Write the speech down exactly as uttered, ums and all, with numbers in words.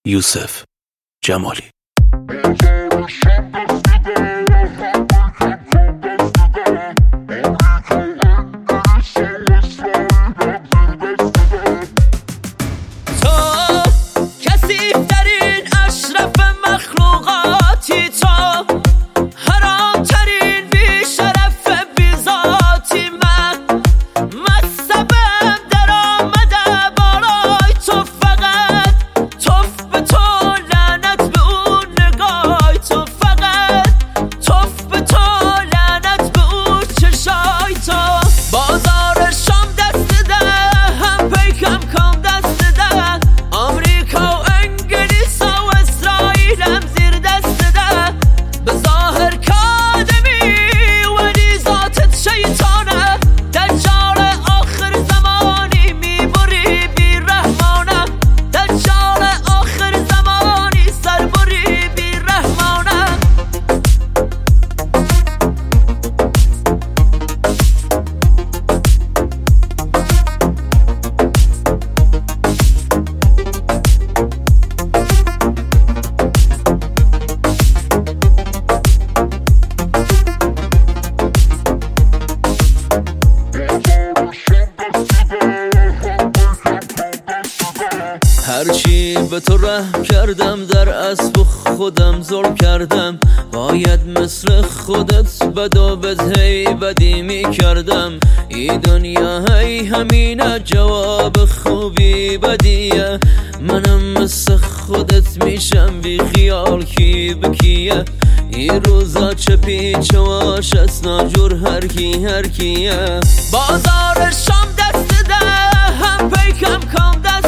یوسف جمالی. هرچی به تو ره کردم در اسب خودم ظلم کردم، باید مثل خودت بدا بد هی بدی می کردم. ای دنیا هی همینه جواب خوبی بدیه، منم مثل خودت میشم بی خیال کی بکیه. این روزا چه پیچ واش اسناجور هر کی هر کیه. بازار شام دست ده هم پیکم کام دست